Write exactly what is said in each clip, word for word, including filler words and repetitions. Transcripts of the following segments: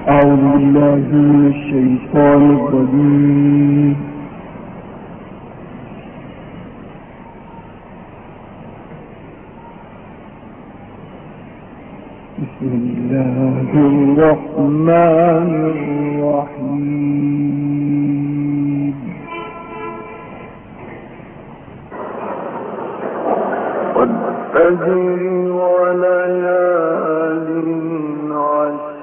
أعوذ بالله من الشيطان الرجيم. بسم الله الرحمن الرحيم. والفجر وليال عشر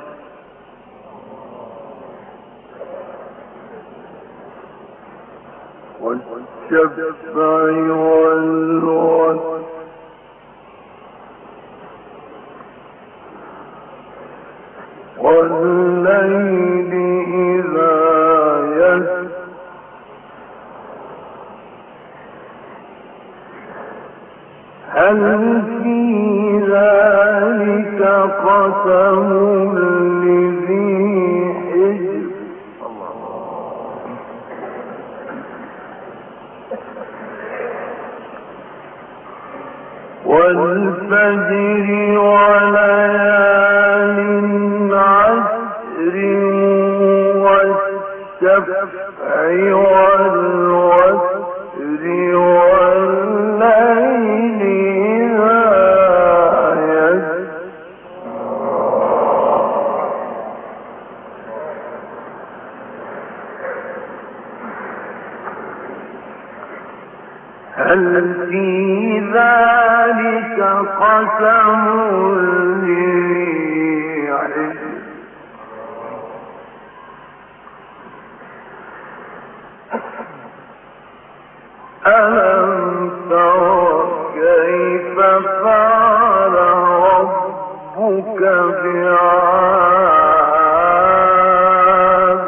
والشفع والوتر والليل إذا يسر هل في ذلك قسم لذي حجر والفجر وليال عشر والشفع والوتر والليل إذا يسر هل في ذلك قسم لذي حجر ألم تر كيف فعل ربك بعاد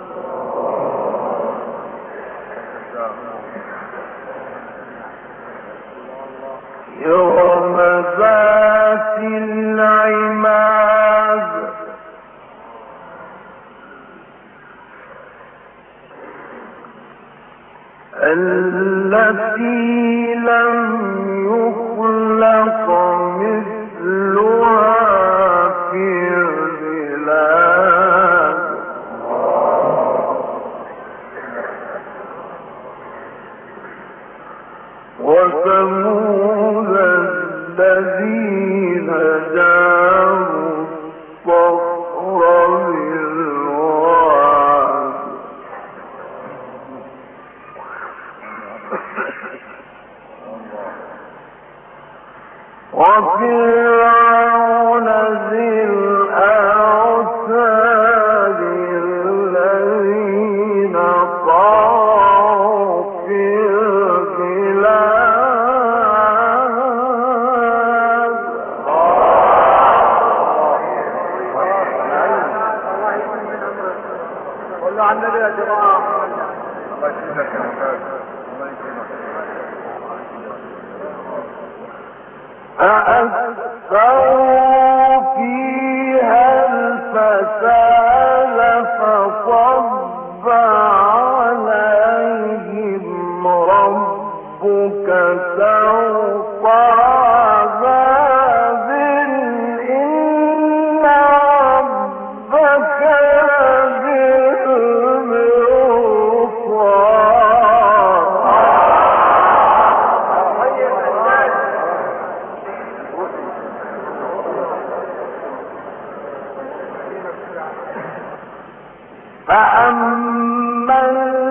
يوم ذات العماد التي لم يخلق مثلها في البلاد وثمود الذين جابوا الصخر بالواد وفرعون ذي الأوتاد الذين طغوا في البلاد قولوا عن النبي يا جماعة الله يسلمك يا مكان الله يكرمك أأكثروا فيها الفساد فصب عليهم ربك سوط عذاب إن ربك فأما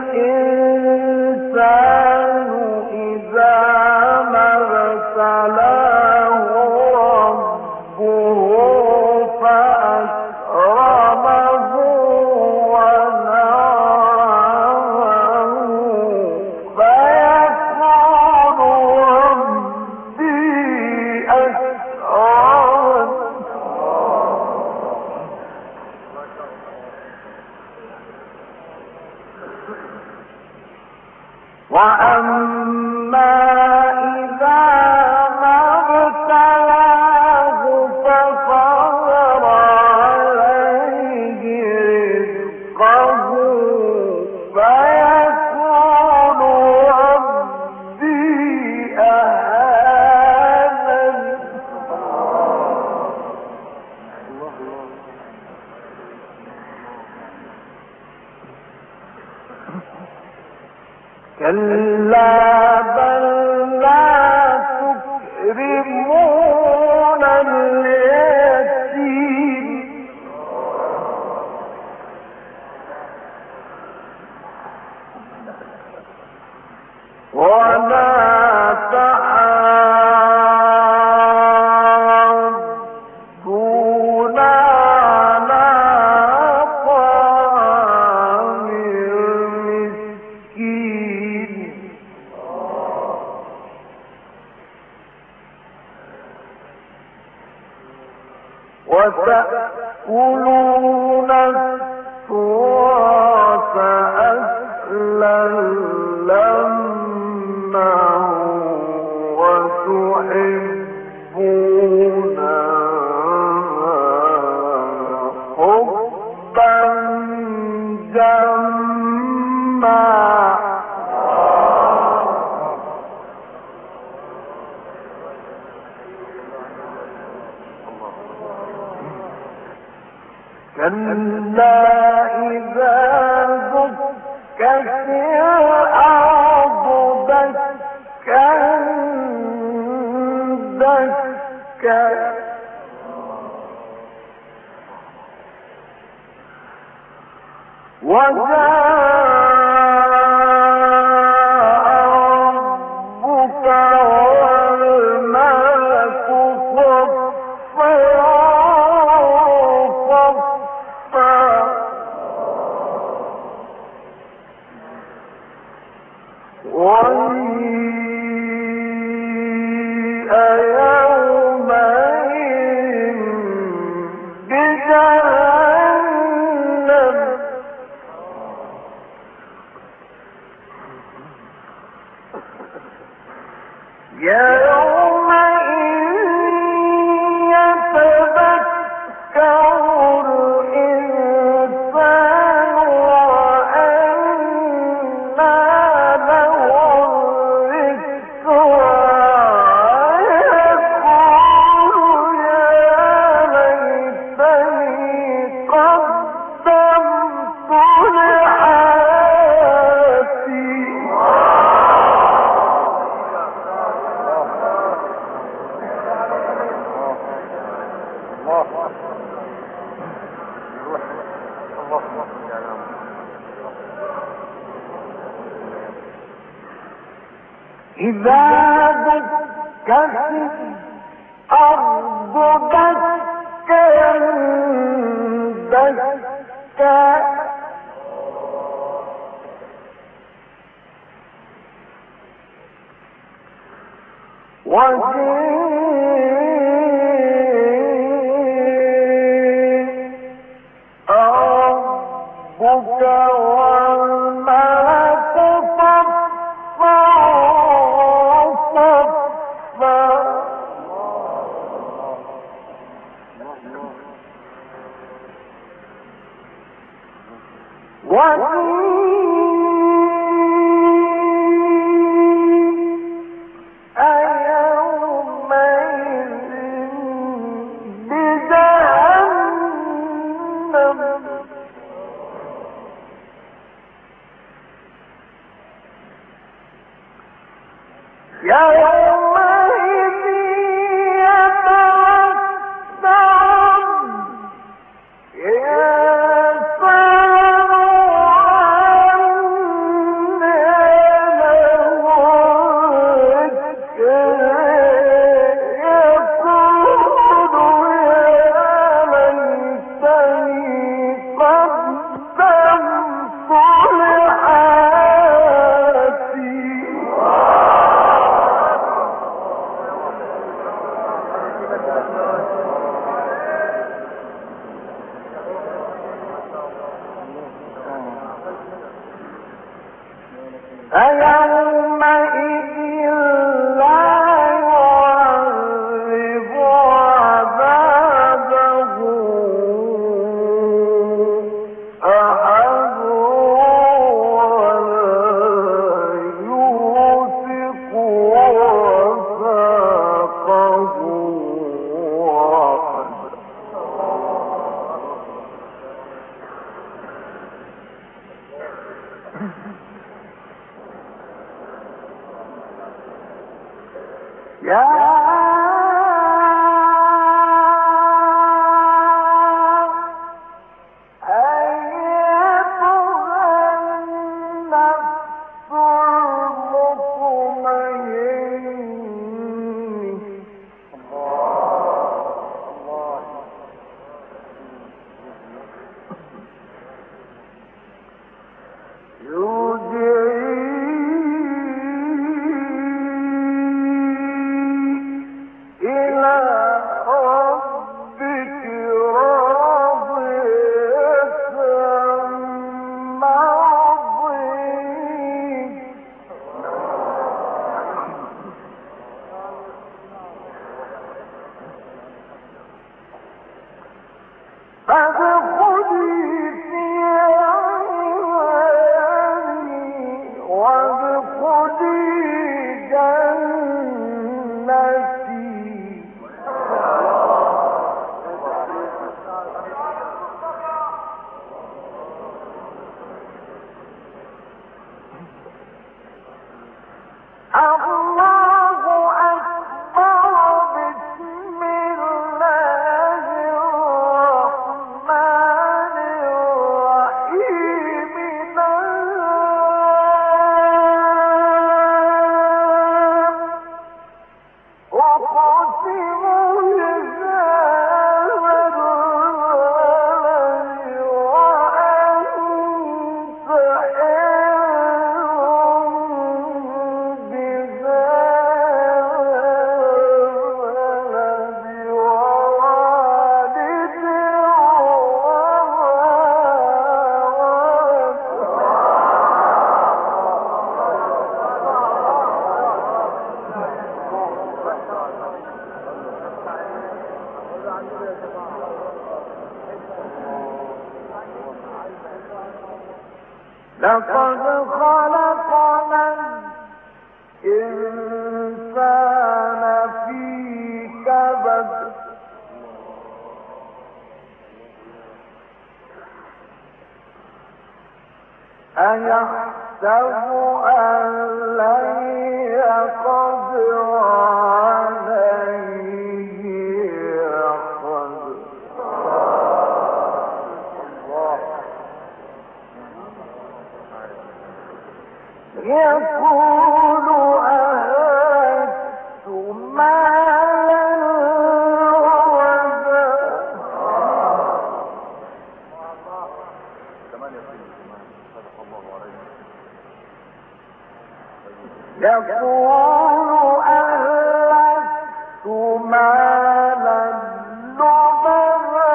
الإنسان إذا ما ابتلاه ربه فأكرمه ونعمه فيقول ربي أكرمن وأما إذا ما ابتلاه فقدر عليه رزقه فيقول ربي أهانن كلا بل لا تكرمون اليتيم ولا تحاضون على طعام المسكين وتأكلون التراث أكلا لما وتحبون حبا جما كلا إذا دكت الأرض دكا دكا وجاء ربك والملك صفا وجيء يومئذ بجهنم يومئذ يتذكر الإنسان وأنى له الذكرى يقول يا ليتني قدمت لحياتي إذا دكت الأرض دكا دكا وجيء ربك والملك صفا صفا وجيء يومئذ بجهنم يومئذ يتوسع الإنسان وأنى له الذكرى يقول يا ليتني قدمت لحياتي أيومئذ لا يعذب عذابه أحد ولا يوثق وثاقه أحد لقد خلقنا الإنسان في كبد أيحسب أن لن يقدر عليه أحد يقول أهلكت مالا لبدا يقول أهلكت مالا لبدا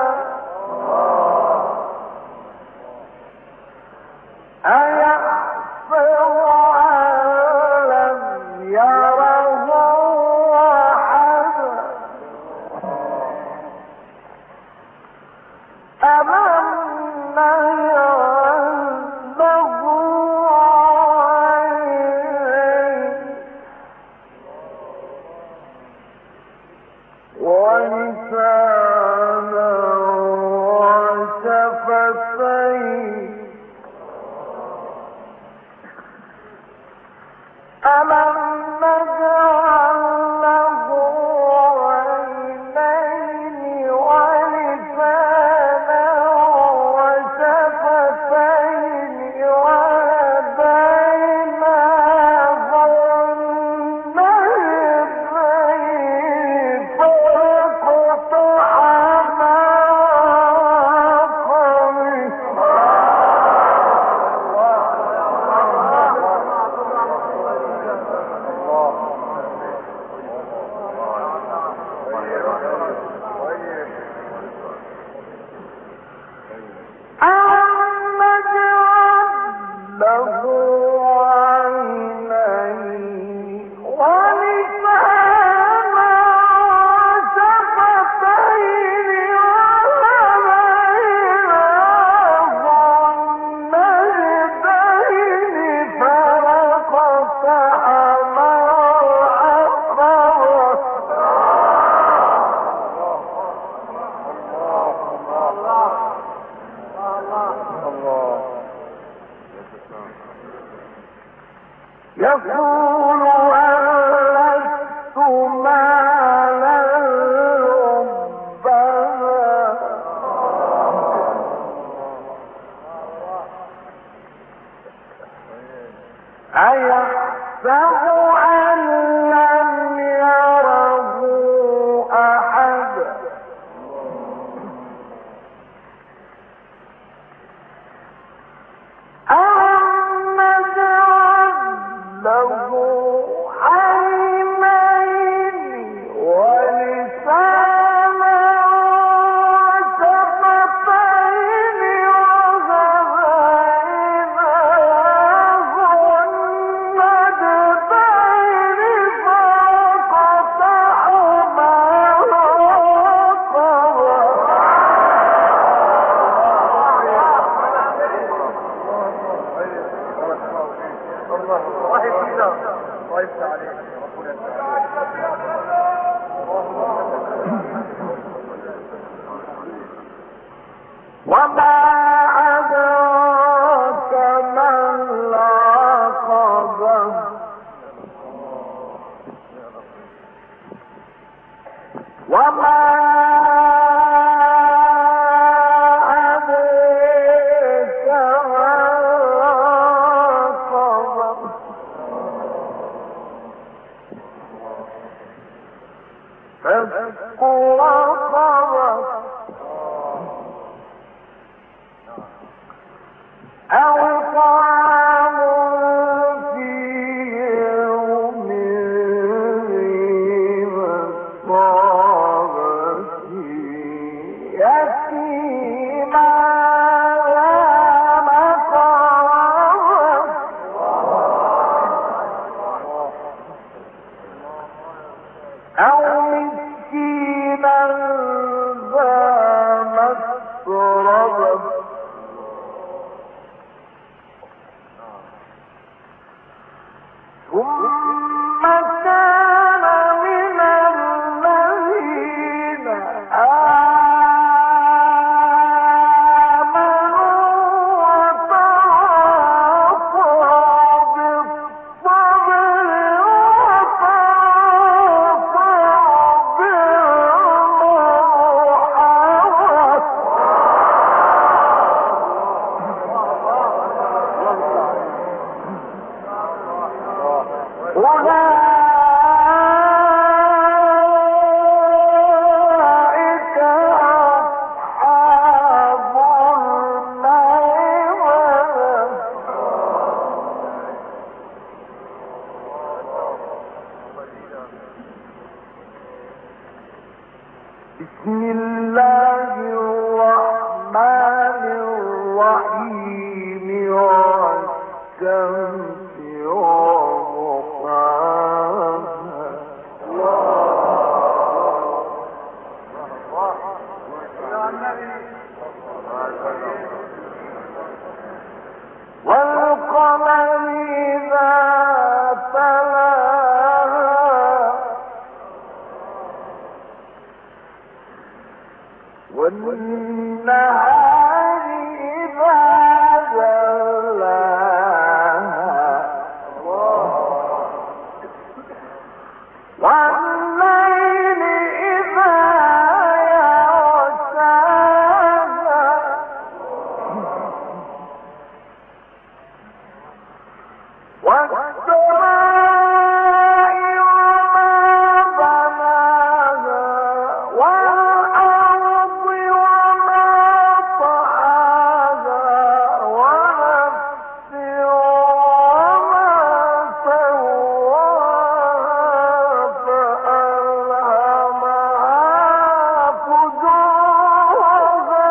أيحسب أن لم يره أحد ألم نجعل له عينين ولسانا وشفتين ألم نجعل له عينين ولسانا وشفتين وهديناه النجدين فاقتحم يقول ألستما أيحسب أن لم يره أحد ألم نجعل له عينين ولسانا وشفتين وهديناه النجدين فاقتحما الله يهدينا الله يفتح عليك ربنا يفتح وما أدراك ما العقبة وما أدريك ما العقبة فك رقبة أو طعام في يوم ذي مسغبة يتيما ذا مقربة أو مسكينا ذا مسربة ثم كان من الذين آمنوا وتواصوا بالصبر وتواصوا بالمرحمة أولئك أصحاب الميمنة بسم الله الرحمن الرحيم والشمس وضحاها والقمر إذا تلاها والنهار إذا جلاها والليل إذا يغشاها والسماء وما بناها والأرض وما طحاها ونفس وما سواها فألهمها فجورها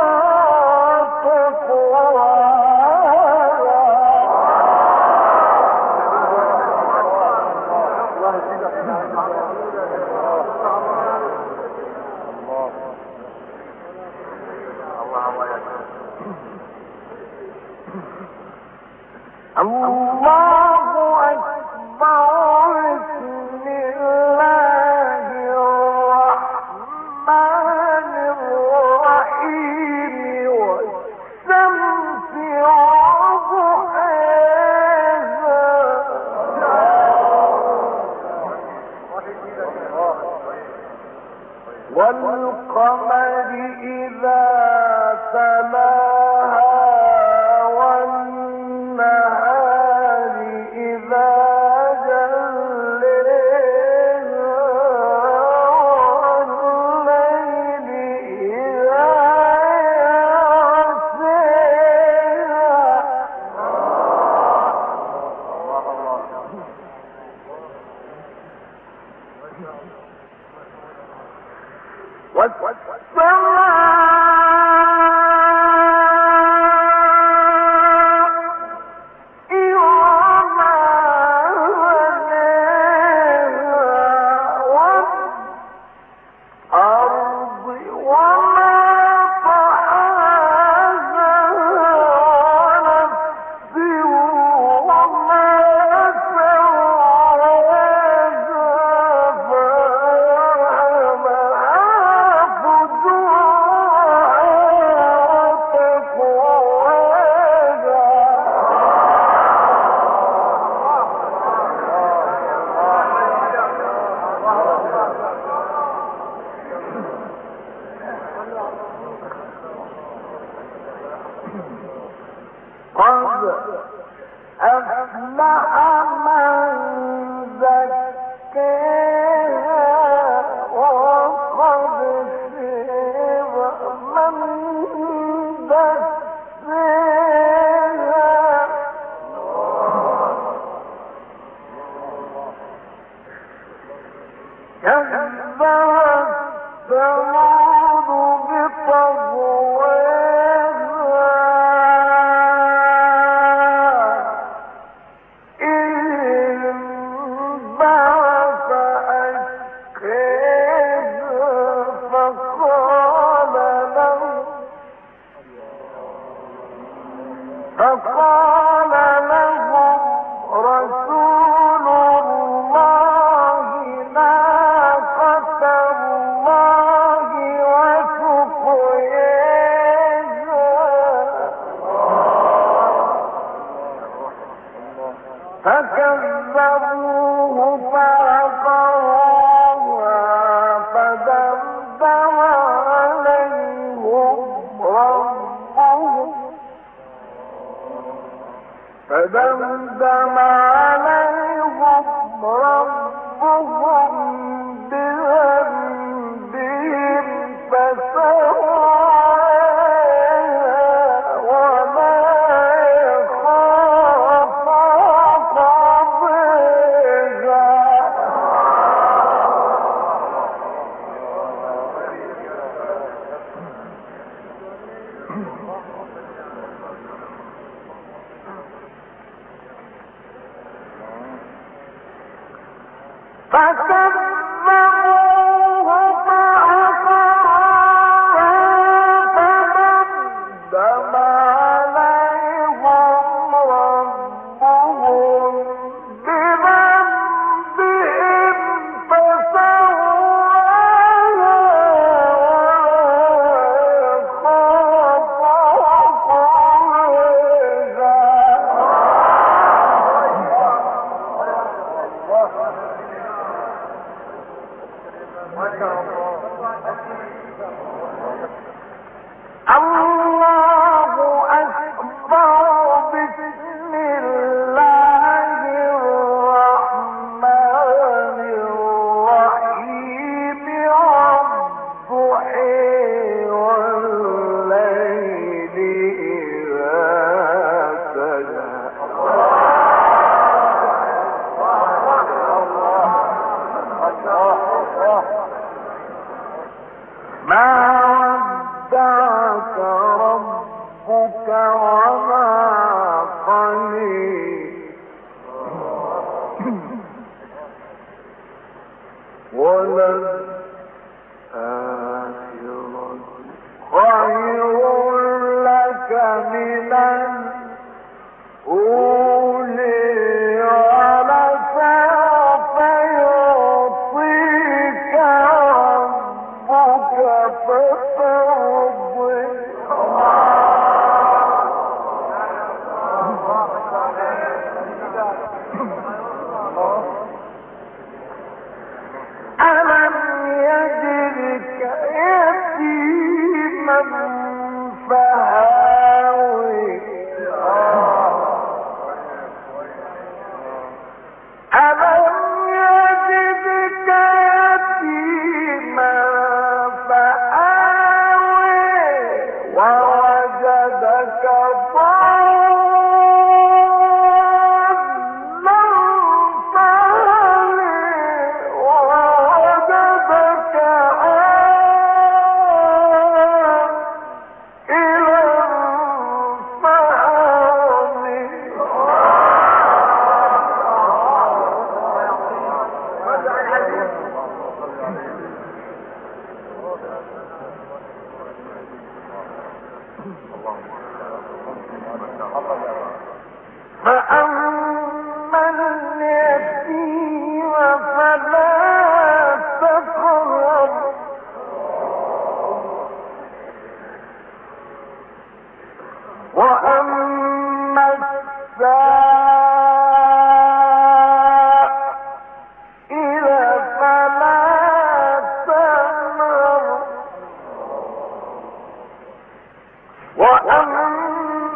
الله أكبر بسم الله الرحمن الرحيم والشمس وضحاها قد أفلح من زكاها وقد خاب من دساها كذبت ثمود بطغواها إذ انبعث أشقاها فقال لهم فقال لهم رسول الله ناقة الله وسقياها فكذبوه فعقروها فدمدم عليهم ربهم فدمدم عليهم ربهم بذنبهم فسواها وما يخاف عقباها فكذبوه فعقروها فدمدم عليهم ربهم بذنبهم فسواها ويخاف الله أكبر بسم الله الرحمن الرحيم والضحى والليل إذا سجى ما ودعك ربك وما قلي وللآخرة خير لك من الأولى ولسوف يعطيك ربك فترضى ألم يجدك يتيما فآوي ألم يجدك يتيما فآوي ووجدك ضالا فهدى ووجدك عائلا فأما اليتيم فلا تقهر وأما السائل فلا تنهر وأما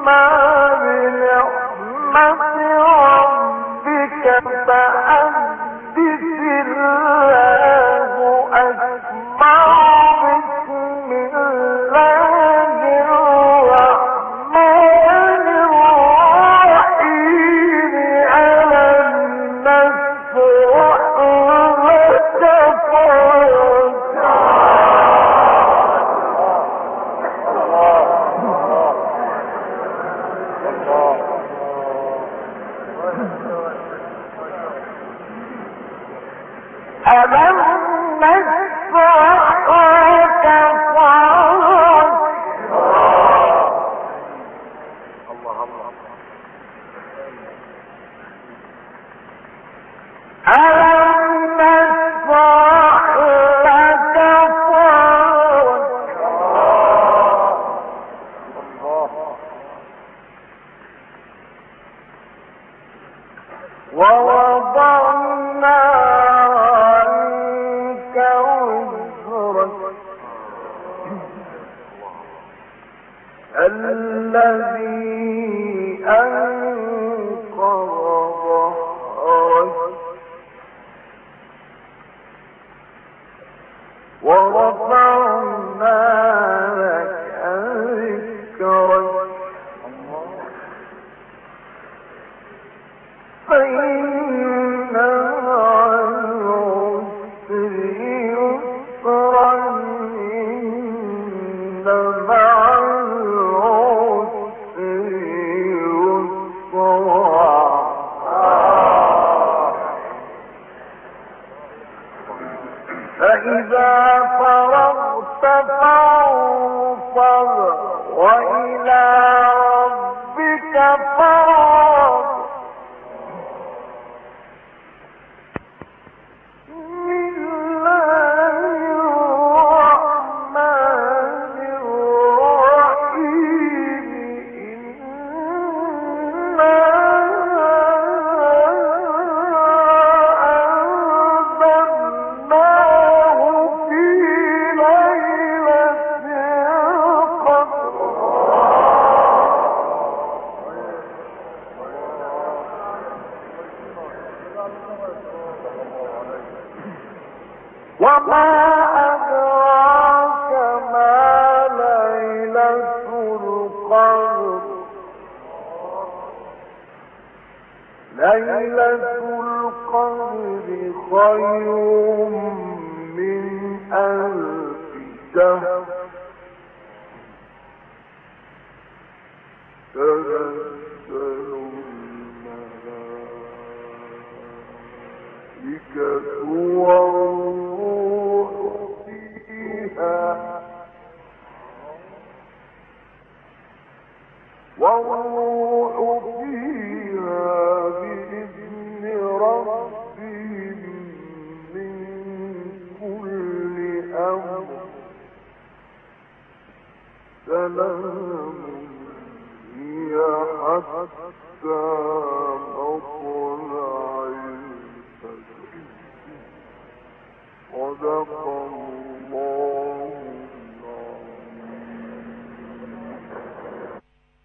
صدق